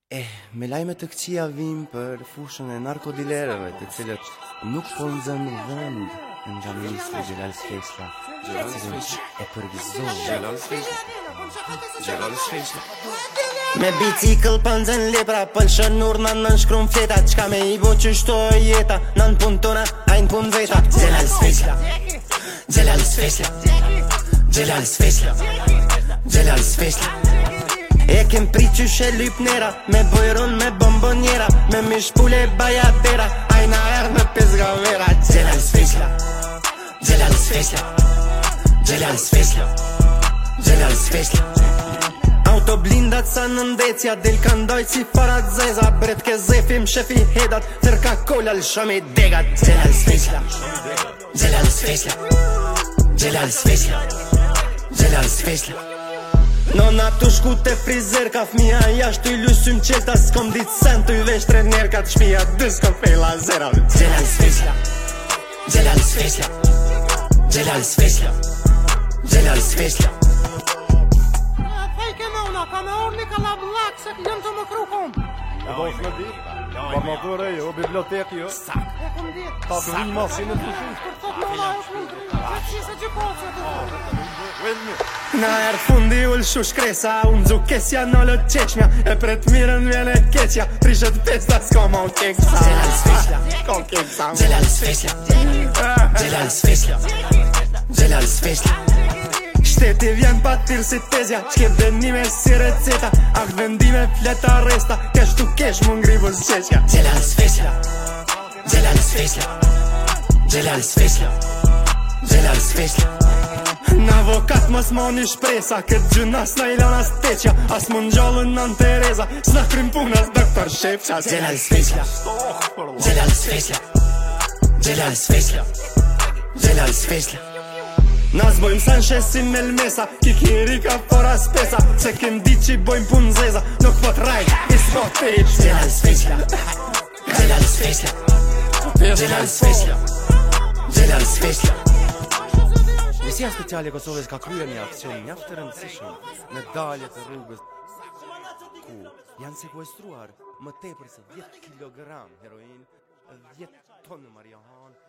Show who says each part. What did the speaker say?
Speaker 1: Me lajme të këqija vim për fushën e narkodilerëve, të cilët nuk po nxënë vend nga ministri Xhelal Sfeshla, e përgjigjoi Xhelal Sfeshla.
Speaker 2: Me bicikl pëndzën lepra, pëlshën urna nën shkrum fleta, qka me i bo që shto e jeta, nën pun tona, ajn pun veta. Xhelal Sfeshla, Xhelal Sfeshla, Xhelal Sfeshla, Xhelal Sfeshla. E kem prit qyshe lypnera, me bojron, me bombonjera, me mishpule bajatera, ajna erë me pezgavera. Xhelal Sfeshla, Xhelal Sfeshla, Xhelal Sfeshla, Xhelal Sfeshla. Auto blindat sa në ndecja, del kandoj si farat zeza, bret ke zefim shefi hedat, tërka kolla lëshomi degat. Xhelal Sfeshla, Xhelal Sfeshla, Xhelal Sfeshla, Xhelal Sfeshla. Nona tu shku te frizer, ka fmija jashtu i lusym qeta, s'kom dit sen tu i vesh trener, ka të shpija dës kom fej lazera. Xhelal Sfeshla, Xhelal Sfeshla, Xhelal Sfeshla, Xhelal Sfeshla.
Speaker 3: Fejke nona, ka me orni ka la blak, se jënë të më kru kom.
Speaker 4: E do shme di, barnatore jo, biblioteki jo.
Speaker 3: E kom dit.
Speaker 4: Ta të vinë masinë të shush.
Speaker 3: Për thot nona e shumë, që që se gjëpoce të
Speaker 4: Vedmi.
Speaker 2: Na er fundi ull shu shkresa, unë dzukesja në lë qeqmja, e pret mirën vjen e keqja, prishet pesta s'ka ma u keksa. Xhelal Sfeshla, ka keksa. Xhelal Sfeshla, Xhelal Sfeshla, Xhelal Sfeshla. Shteti vjen pa tirë si tezja, qke dënime si receta, ak vendime fleta resta, kesh tu kesh më ngri vës qeqja. Xhelal Sfeshla, Xhelal Sfeshla, Xhelal Sfeshla, Xhelal Sfeshla. Në avokat mos moni shpresa, këtë gjëna s'na ilona steqja, as më njallën në Tereza, s'na krim punas doktor Shepqa. Xhelal Sfeshla, Xhelal Sfeshla, Xhelal Sfeshla, Xhelal Sfeshla. Nas bojmë sa shesim me lmesa, kikiri ka fora spesa, se kem dit që i bojmë pun zeza, nuk po t'rajt, i s'po t'eq. Xhelal Sfeshla, Xhelal Sfeshla, Xhelal Sfeshla, Xhelal Sfeshla.
Speaker 1: Njësia speciale e Kosovës ka kryer një aksion mjaft të rëndësishëm në dalje të rrugës, ku janë sekuestruar më tepër se 10 kilogram heroin, 10 tonë marijuanë,